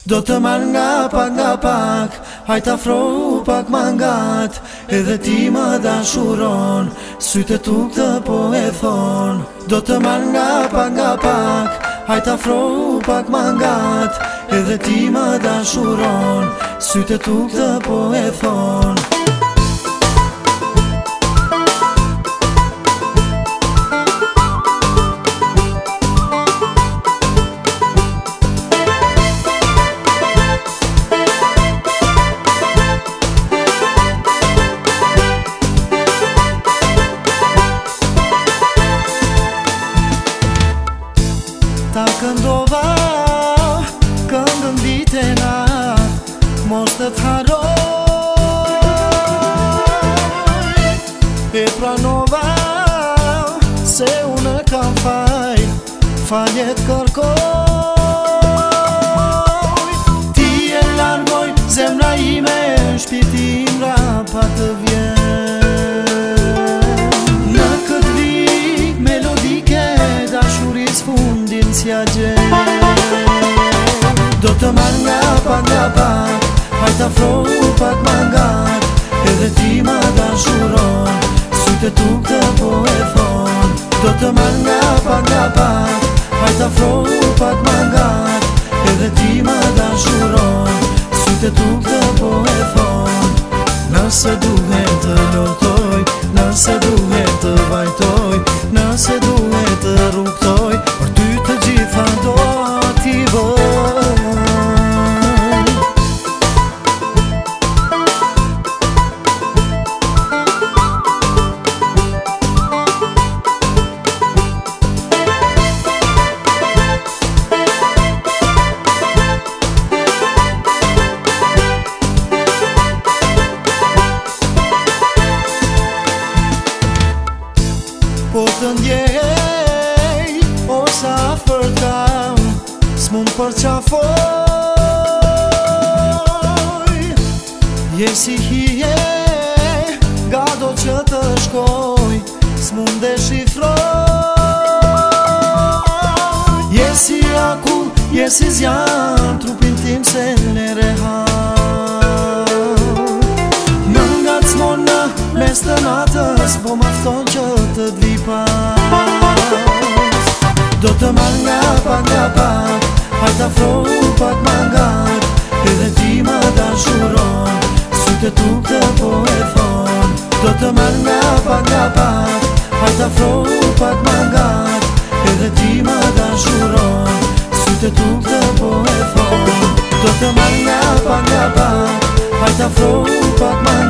Do të marr nga pak, hajt afro pak mangat, edhe ti më dashuron, sytë tu këtë po e thon. Do të marr nga pak, hajt afro pak mangat, edhe ti më dashuron, sytë tu këtë po e thon. Ta këndova këngën vitena, mos të t'haroj. E pranova se unë kam faljet kërkoj. Ti e largoj, zemra ime, shpirtim rapa të vjen. Në këtë vik melodike, dashuris fundin s'ja gjen. Do të marr nga pak, hajt afro pak mangat, edhe ti më dashuron, sytë tu këtë po e thon. Do të marr nga pak, hajt afro pak mangat, edhe ti më dashuron, sytë tu këtë po e thon. Nëse duhet të lotoj, nëse duhet të vajtoj, nëse duhet të rrugtoj, për ty të gjitha do t'i bëj. Po të ndjej, o sa afër kam, s'mund përqafoj. Je si hije, gado që të shkoj, s'mund e shifroj. Je si akull, je si zjan, trupin tim se në rehan. Në ngacmon në mes të natës, po m'afton që të t'vi pas. Do të marr nga pak, hajt afro pak mangat, edhe ti më dashuron, sytë tu këtë po e thon. Do të marr nga pak, hajt afro pak mangat, edhe ti më dashuron, sytë tu këtë po e thon. Do të marr nga pak, hajt afro pak mangat,